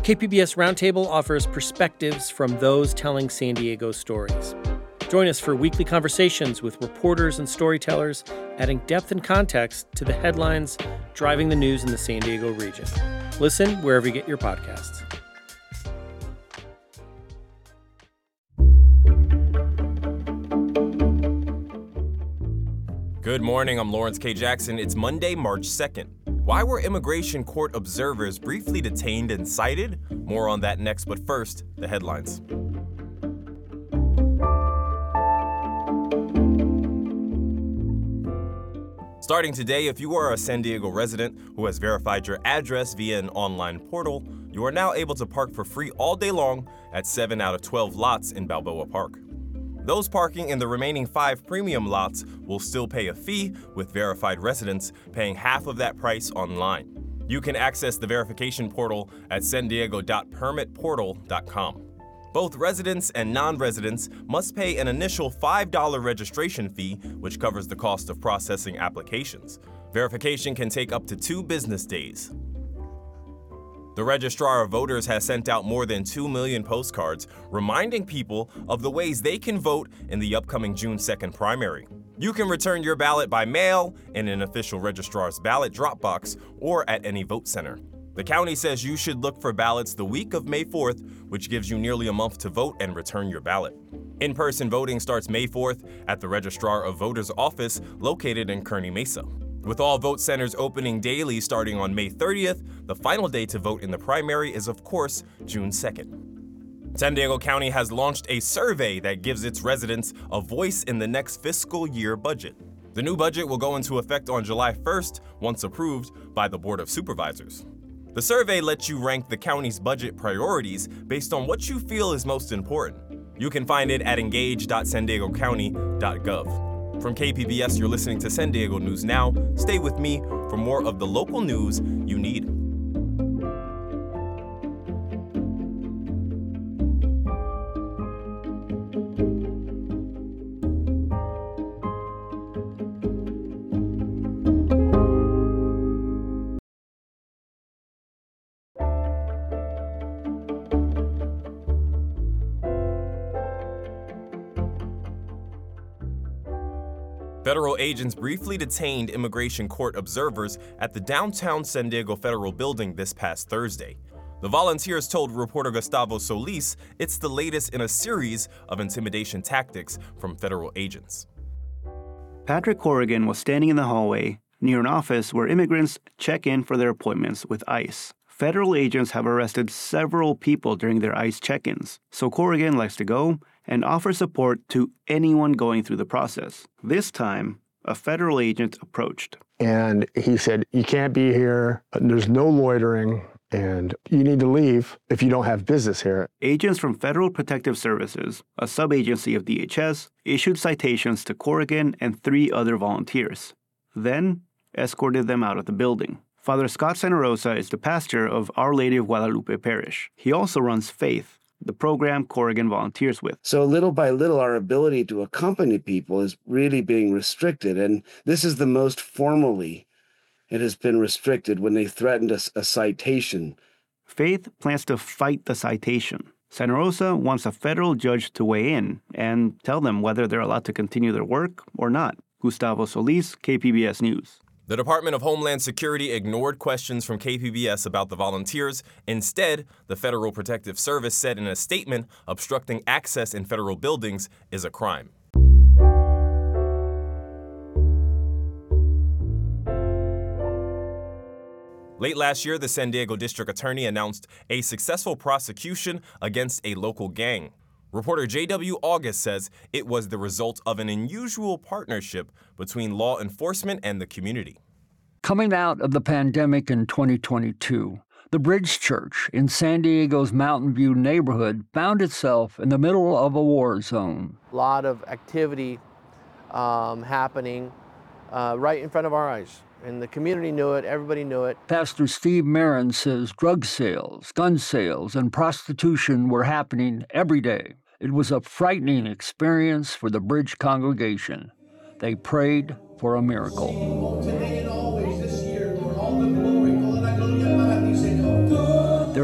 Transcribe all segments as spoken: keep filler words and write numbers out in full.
K P B S Roundtable offers perspectives from those telling San Diego stories. Join us for weekly conversations with reporters and storytellers, adding depth and context to the headlines driving the news in the San Diego region. Listen wherever you get your podcasts. Good morning, I'm Lawrence K. Jackson. It's Monday, March second. Why were immigration court observers briefly detained and cited? More on that next, but first, the headlines. Starting today, if you are a San Diego resident who has verified your address via an online portal, you are now able to park for free all day long at seven out of twelve lots in Balboa Park. Those parking in the remaining five premium lots will still pay a fee, with verified residents paying half of that price online. You can access the verification portal at san diego dot permit portal dot com. Both residents and non-residents must pay an initial five dollars registration fee, which covers the cost of processing applications. Verification can take up to two business days. The Registrar of Voters has sent out more than two million postcards reminding people of the ways they can vote in the upcoming June second primary. You can return your ballot by mail, in an official registrar's ballot drop box, or at any vote center. The county says you should look for ballots the week of May fourth, which gives you nearly a month to vote and return your ballot. In-person voting starts May fourth at the Registrar of Voters office located in Kearny Mesa. With all vote centers opening daily starting on May thirtieth, the final day to vote in the primary is, of course, June second. San Diego County has launched a survey that gives its residents a voice in the next fiscal year budget. The new budget will go into effect on July first, once approved by the Board of Supervisors. The survey lets you rank the county's budget priorities based on what you feel is most important. You can find it at engage dot san diego county dot gov. From K P B S, you're listening to San Diego News Now. Stay with me for more of the local news you need. Federal agents briefly detained immigration court observers at the downtown San Diego Federal Building this past Thursday. The volunteers told reporter Gustavo Solis it's the latest in a series of intimidation tactics from federal agents. Patrick Corrigan was standing in the hallway near an office where immigrants check in for their appointments with ICE. Federal agents have arrested several people during their ICE check-ins, so Corrigan likes to go and offer support to anyone going through the process. This time, a federal agent approached. And he said, you can't be here, there's no loitering, and you need to leave if you don't have business here. Agents from Federal Protective Services, a sub-agency of D H S, issued citations to Corrigan and three other volunteers, then escorted them out of the building. Father Scott Santa Rosa is the pastor of Our Lady of Guadalupe Parish. He also runs Faith, the program Corrigan volunteers with. So little by little, our ability to accompany people is really being restricted. And this is the most formally it has been restricted when they threatened us a citation. Faith plans to fight the citation. Santa Rosa wants a federal judge to weigh in and tell them whether they're allowed to continue their work or not. Gustavo Solis, K P B S News. The Department of Homeland Security ignored questions from K P B S about the volunteers. Instead, the Federal Protective Service said in a statement, obstructing access in federal buildings is a crime. Late last year, the San Diego District Attorney announced a successful prosecution against a local gang. Reporter J W August says it was the result of an unusual partnership between law enforcement and the community. Coming out of the pandemic in twenty twenty-two, the Bridge Church in San Diego's Mountain View neighborhood found itself in the middle of a war zone. A lot of activity um, happening uh, right in front of our eyes. And the community knew it, everybody knew it. Pastor Steve Marin says drug sales, gun sales, and prostitution were happening every day. It was a frightening experience for the Bridge congregation. They prayed for a miracle. Their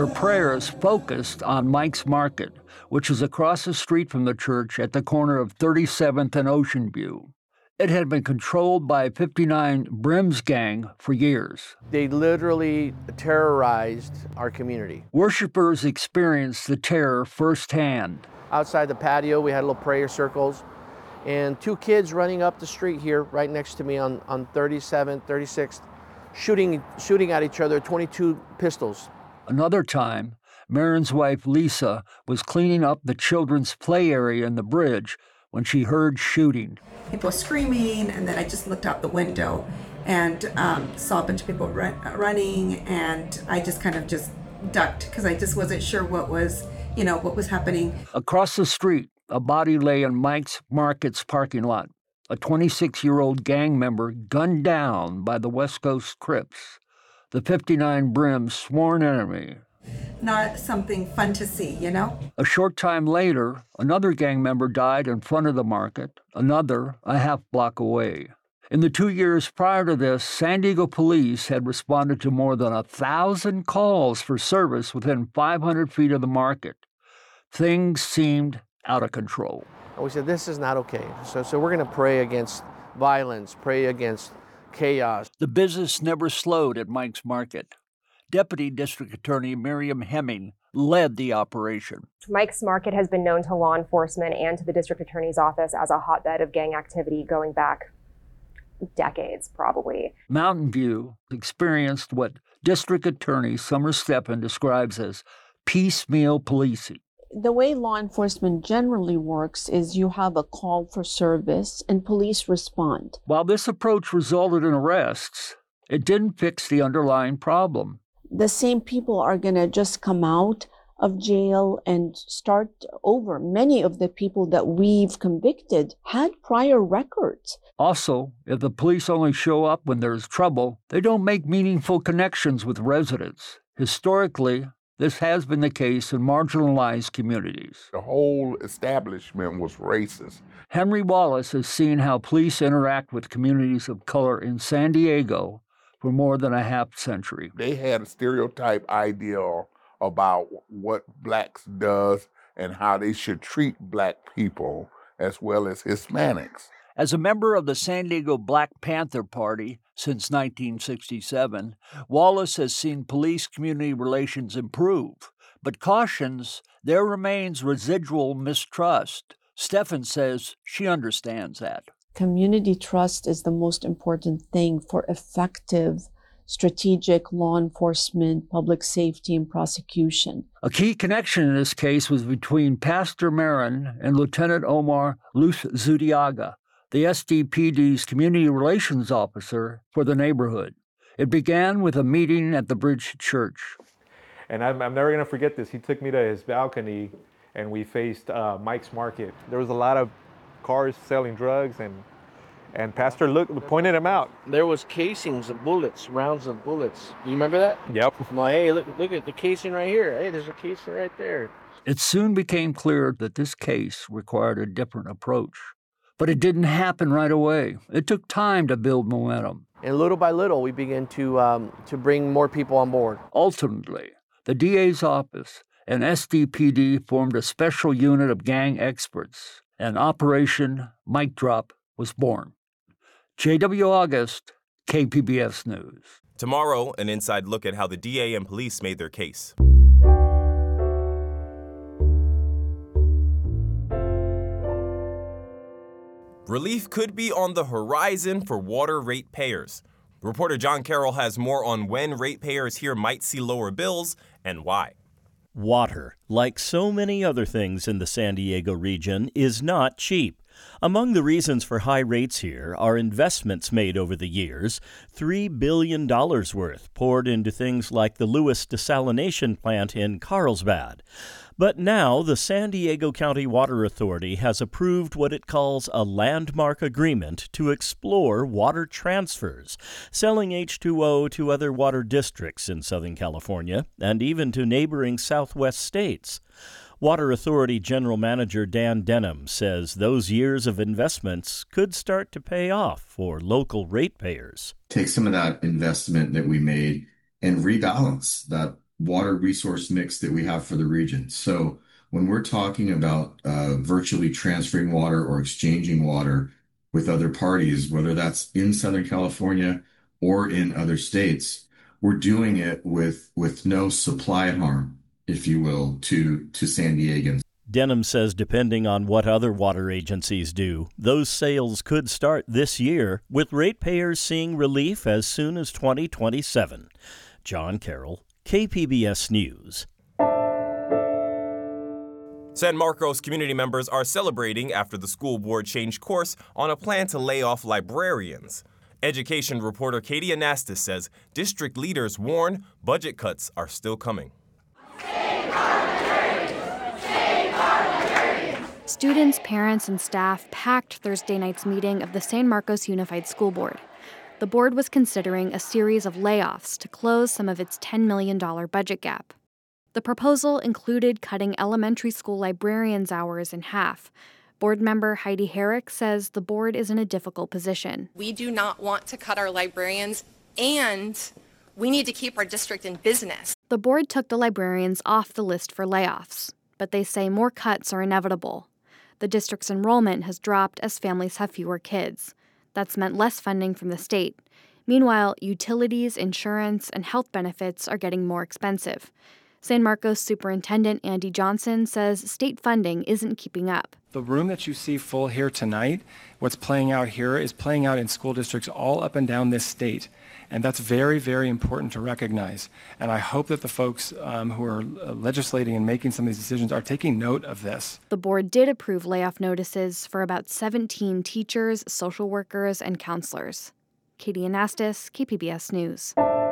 Their prayers focused on Mike's Market, which is across the street from the church at the corner of thirty-seventh and Ocean View. It had been controlled by fifty-nine Brims gang for years. They literally terrorized our community. Worshippers experienced the terror firsthand. Outside the patio, we had little prayer circles, and two kids running up the street here right next to me on, on thirty-seventh, thirty-sixth, shooting, shooting at each other, twenty-two pistols. Another time, Marin's wife, Lisa, was cleaning up the children's play area in the bridge when she heard shooting. People screaming, and then I just looked out the window and um, saw a bunch of people run, running, and I just kind of just ducked because I just wasn't sure what was, you know, what was happening. Across the street, a body lay in Mike's Market's parking lot. A twenty-six-year-old gang member gunned down by the West Coast Crips, the fifty-nine Brims' sworn enemy. Not something fun to see, you know? A short time later, another gang member died in front of the market, another a half block away. In the two years prior to this, San Diego police had responded to more than a thousand calls for service within five hundred feet of the market. Things seemed out of control. And we said, this is not okay. So, so we're going to pray against violence, pray against chaos. The business never slowed at Mike's Market. Deputy District Attorney Miriam Hemming led the operation. Mike's Market has been known to law enforcement and to the district attorney's office as a hotbed of gang activity going back decades, probably. Mountain View experienced what District Attorney Summer Steffen describes as piecemeal policing. The way law enforcement generally works is you have a call for service and police respond. While this approach resulted in arrests, it didn't fix the underlying problem. The same people are going to just come out of jail and start over. Many of the people that we've convicted had prior records. Also, if the police only show up when there's trouble, they don't make meaningful connections with residents. Historically, this has been the case in marginalized communities. The whole establishment was racist. Henry Wallace has seen how police interact with communities of color in San Diego for more than a half century. They had a stereotype ideal about what blacks does and how they should treat black people as well as Hispanics. As a member of the San Diego Black Panther Party since nineteen sixty-seven, Wallace has seen police-community relations improve, but cautions there remains residual mistrust. Steffen says she understands that. Community trust is the most important thing for effective, strategic law enforcement, public safety, and prosecution. A key connection in this case was between Pastor Marin and Lieutenant Omar Luz-Zudiaga, the S D P D's community relations officer for the neighborhood. It began with a meeting at the Bridge Church. And I'm, I'm never going to forget this. He took me to his balcony, and we faced uh, Mike's Market. There was a lot of cars selling drugs, and and Pastor looked, pointed him out. There was casings of bullets, rounds of bullets. You remember that? Yep. I'm like, hey, look, look at the casing right here. Hey, there's a casing right there. It soon became clear that this case required a different approach. But it didn't happen right away. It took time to build momentum. And little by little, we began to um, to bring more people on board. Ultimately, the D A's office and S D P D formed a special unit of gang experts, and Operation Mic Drop was born. J W August, K P B S News. Tomorrow, an inside look at how the D A and police made their case. Relief could be on the horizon for water ratepayers. Reporter John Carroll has more on when ratepayers here might see lower bills and why. Water, like so many other things in the San Diego region, is not cheap. Among the reasons for high rates here are investments made over the years, three billion dollars worth poured into things like the Lewis desalination plant in Carlsbad. But now the San Diego County Water Authority has approved what it calls a landmark agreement to explore water transfers, selling H two O to other water districts in Southern California and even to neighboring Southwest states. Water Authority General Manager Dan Denham says those years of investments could start to pay off for local ratepayers. Take some of that investment that we made and rebalance that water resource mix that we have for the region. So when we're talking about uh, virtually transferring water or exchanging water with other parties, whether that's in Southern California or in other states, we're doing it with with no supply harm, if you will, to to San Diegans. Denham says depending on what other water agencies do, those sales could start this year, with ratepayers seeing relief as soon as twenty twenty-seven. John Carroll, K P B S News. San Marcos community members are celebrating after the school board changed course on a plan to lay off librarians. Education reporter Katie Anastas says district leaders warn budget cuts are still coming. Students, parents, and staff packed Thursday night's meeting of the San Marcos Unified School Board. The board was considering a series of layoffs to close some of its ten million dollars budget gap. The proposal included cutting elementary school librarians' hours in half. Board member Heidi Herrick says the board is in a difficult position. We do not want to cut our librarians, and we need to keep our district in business. The board took the librarians off the list for layoffs, but they say more cuts are inevitable. The district's enrollment has dropped as families have fewer kids. That's meant less funding from the state. Meanwhile, utilities, insurance, and health benefits are getting more expensive. San Marcos Superintendent Andy Johnson says state funding isn't keeping up. The room that you see full here tonight, what's playing out here is playing out in school districts all up and down this state. And that's very, very important to recognize. And I hope that the folks um, who are legislating and making some of these decisions are taking note of this. The board did approve layoff notices for about seventeen teachers, social workers, and counselors. Katie Anastas, K P B S News.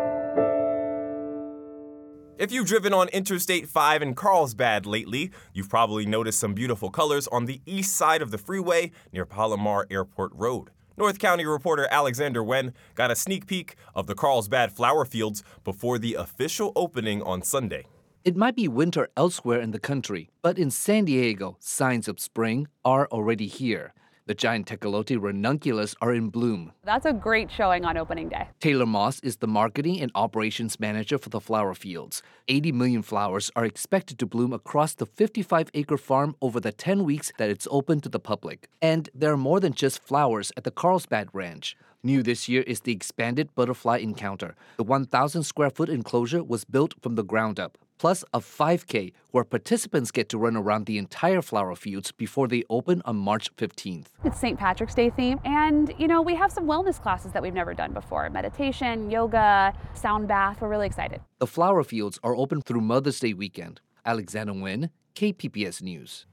If you've driven on Interstate five in Carlsbad lately, you've probably noticed some beautiful colors on the east side of the freeway near Palomar Airport Road. North County reporter Alexander Wen got a sneak peek of the Carlsbad flower fields before the official opening on Sunday. It might be winter elsewhere in the country, but in San Diego, signs of spring are already here. The giant Tecolote ranunculus are in bloom. That's a great showing on opening day. Taylor Moss is the marketing and operations manager for the flower fields. eighty million flowers are expected to bloom across the fifty-five acre farm over the ten weeks that it's open to the public. And there are more than just flowers at the Carlsbad Ranch. New this year is the expanded butterfly encounter. The one thousand square foot enclosure was built from the ground up, plus a five K where participants get to run around the entire flower fields before they open on March fifteenth. It's Saint Patrick's Day theme, and you know, we have some wellness classes that we've never done before. Meditation, yoga, sound bath. We're really excited. The flower fields are open through Mother's Day weekend. Alexander Nguyen, K P B S News.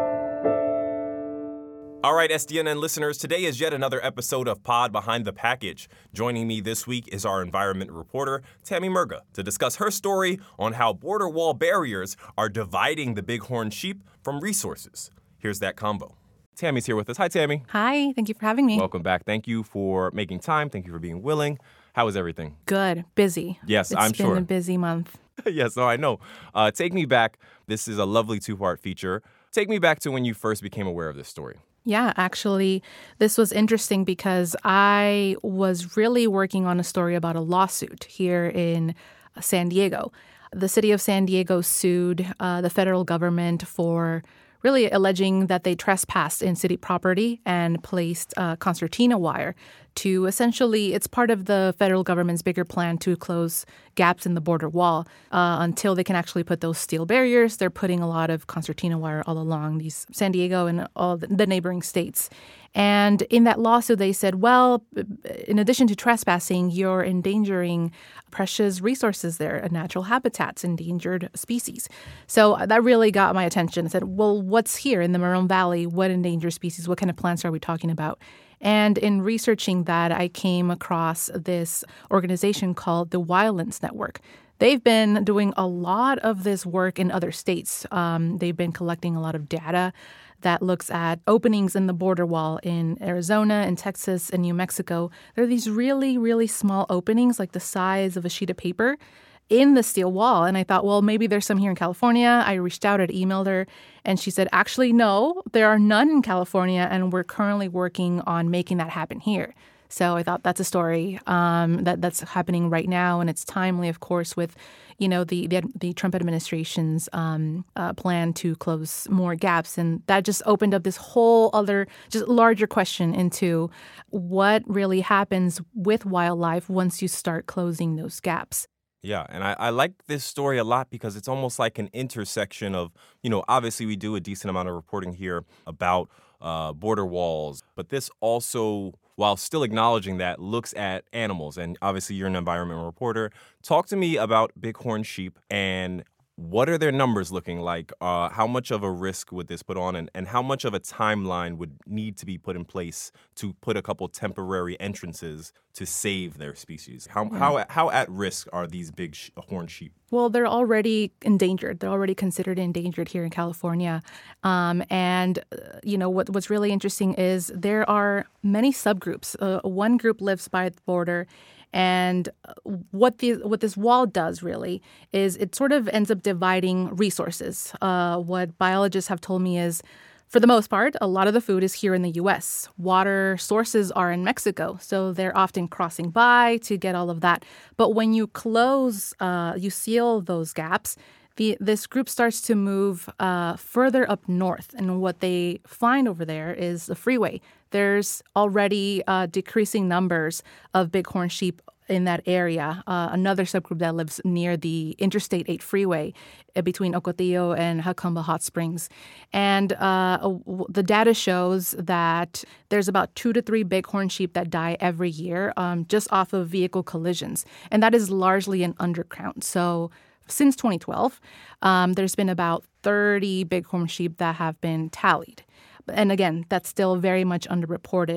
All right, S D N N listeners, today is yet another episode of Pod Behind the Package. Joining me this week is our environment reporter, Tammy Murga, to discuss her story on how border wall barriers are dividing the bighorn sheep from resources. Here's that combo. Tammy's here with us. Hi, Tammy. Hi, thank you for having me. Welcome back. Thank you for making time. Thank you for being willing. How is everything? Good. Busy. Yes, it's I'm sure. It's been a busy month. Yes, no, I know. Uh, take me back. This is a lovely two-part feature. Take me back to when you first became aware of this story. Yeah, actually, this was interesting because I was really working on a story about a lawsuit here in San Diego. The city of San Diego sued uh, the federal government for really alleging that they trespassed in city property and placed uh, concertina wire to essentially, it's part of the federal government's bigger plan to close gaps in the border wall. Uh, until they can actually put those steel barriers, they're putting a lot of concertina wire all along these San Diego and all the neighboring states. And in that lawsuit, they said, well, in addition to trespassing, you're endangering precious resources there, natural habitats, endangered species. So that really got my attention. I said, well, what's here in the Maroon Valley? What endangered species? What kind of plants are we talking about? And in researching that, I came across this organization called the Wildlands Network. They've been doing a lot of this work in other states. Um, they've been collecting a lot of data that looks at openings in the border wall in Arizona and Texas and New Mexico. There are these really, really small openings, like the size of a sheet of paper, in the steel wall. And I thought, well, maybe there's some here in California. I reached out, I emailed her, and she said, actually, no, there are none in California, and we're currently working on making that happen here. So I thought that's a story um, that that's happening right now, and it's timely, of course, with you know, the the, the Trump administration's um, uh, plan to close more gaps. And that just opened up this whole other, just larger question into what really happens with wildlife once you start closing those gaps. Yeah, and I, I like this story a lot because it's almost like an intersection of, you know, obviously we do a decent amount of reporting here about uh, border walls, but this also, while still acknowledging that, looks at animals. And obviously you're an environmental reporter. Talk to me about bighorn sheep and what are their numbers looking like? Uh, how much of a risk would this put on, and, and how much of a timeline would need to be put in place to put a couple temporary entrances to save their species? How Yeah. how how at risk are these big sh- horned sheep? Well, they're already endangered. They're already considered endangered here in California. Um, and, uh, you know, what, what's really interesting is there are many subgroups. Uh, one group lives by the border. And what the what this wall does really is it sort of ends up dividing resources. Uh, what biologists have told me is, for the most part, a lot of the food is here in the U S. Water sources are in Mexico, so they're often crossing by to get all of that. But when you close, uh, you seal those gaps, the, this group starts to move uh, further up north. And what they find over there is the freeway. There's already uh, decreasing numbers of bighorn sheep in that area. Uh, another subgroup that lives near the Interstate eight freeway uh, between Ocotillo and Jacumba Hot Springs. And uh, w- the data shows that there's about two to three bighorn sheep that die every year um, just off of vehicle collisions. And that is largely an undercount. So since twenty twelve, um, there's been about thirty bighorn sheep that have been tallied. And again, that's still very much underreported.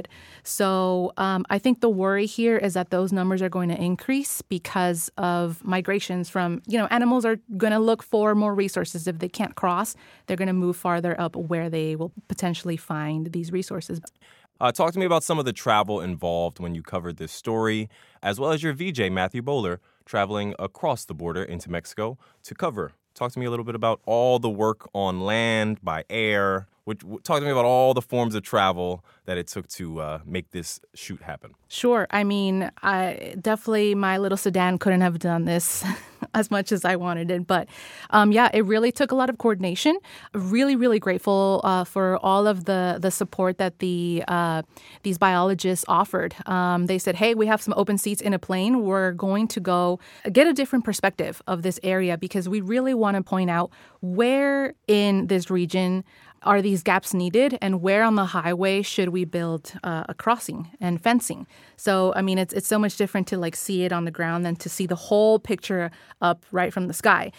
So um, I think the worry here is that those numbers are going to increase because of migrations from, you know, animals are going to look for more resources. If they can't cross, they're going to move farther up where they will potentially find these resources. Uh, talk to me about some of the travel involved when you covered this story, as well as your V J, Matthew Bowler, traveling across the border into Mexico to cover. Talk to me a little bit about all the work on land, by air. Which, talk to me about all the forms of travel that it took to uh, make this shoot happen. Sure. I mean, I definitely my little sedan couldn't have done this as much as I wanted it. But um, yeah, it really took a lot of coordination. Really, really grateful uh, for all of the the support that the uh, these biologists offered. Um, they said, hey, we have some open seats in a plane. We're going to go get a different perspective of this area because we really want to point out where in this region are these gaps needed and where on the highway should we build uh, a crossing and fencing. So, I mean, it's it's so much different to like see it on the ground than to see the whole picture up right from the sky.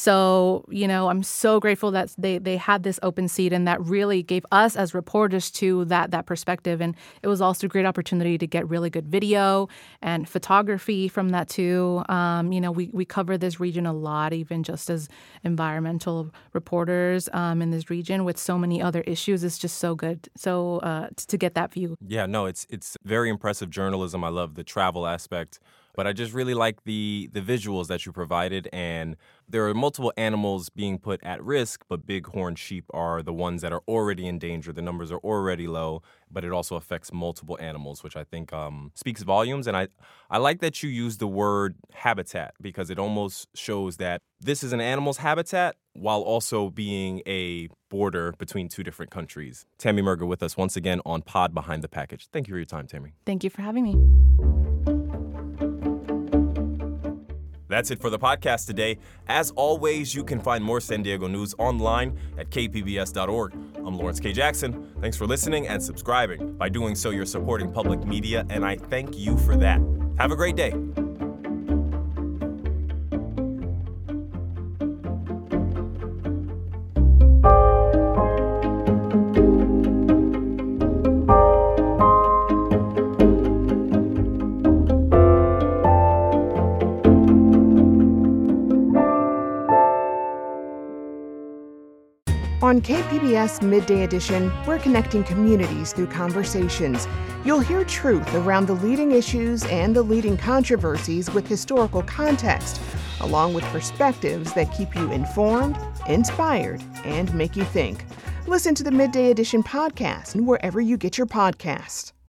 So, you know, I'm so grateful that they, they had this open seat and that really gave us as reporters to that that perspective. And it was also a great opportunity to get really good video and photography from that too. Um, you know, we, we cover this region a lot, even just as environmental reporters um, in this region with so many other issues. It's just so good. So uh, to get that view. Yeah, no, it's it's very impressive journalism. I love the travel aspect, but I just really like the the visuals that you provided. And there are multiple animals being put at risk, but bighorn sheep are the ones that are already in danger. The numbers are already low, but it also affects multiple animals, which I think um, speaks volumes. And I, I like that you use the word habitat because it almost shows that this is an animal's habitat while also being a border between two different countries. Tammy Merger with us once again on Pod Behind the Package. Thank you for your time, Tammy. Thank you for having me. That's it for the podcast today. As always, you can find more San Diego news online at k p b s dot org. I'm Lawrence K. Jackson. Thanks for listening and subscribing. By doing so, you're supporting public media, and I thank you for that. Have a great day. On K P B S Midday Edition, we're connecting communities through conversations. You'll hear truth around the leading issues and the leading controversies with historical context, along with perspectives that keep you informed, inspired, and make you think. Listen to the Midday Edition podcast wherever you get your podcasts.